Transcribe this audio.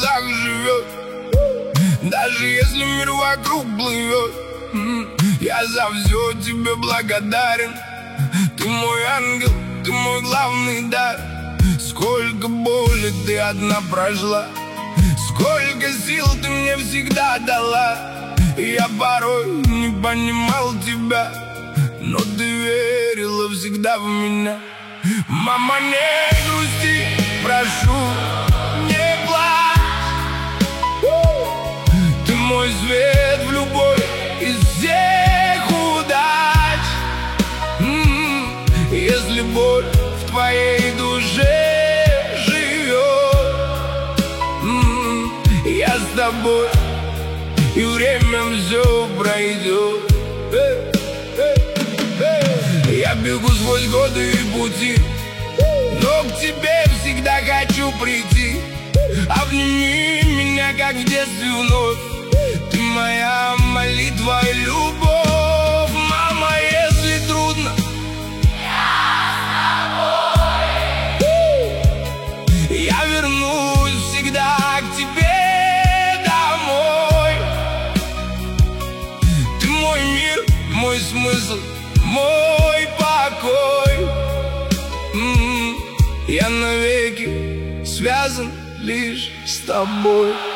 глазах живет. Даже если мир вокруг плывет, я за все тебе благодарен. Ты мой ангел, ты мой главный дар. Сколько боли ты одна прошла, сколько сил ты мне всегда дала. Я порой не понимал тебя, но ты верила всегда в меня. Мама, не грусти, прошу, не плачь. Ты мой свет в любой из всех удач. Если боль в твоей душе живет, я с тобой, и время все пройдет. Я бегу сквозь годы и пути, но к тебе всегда хочу прийти. Обними меня, как в детстве вновь. Ты моя молитва и любовь. Мама, если трудно, я с тобой. Я вернусь всегда к тебе домой. Ты мой мир, мой смысл, мой покой. Я навеки связан лишь с тобой.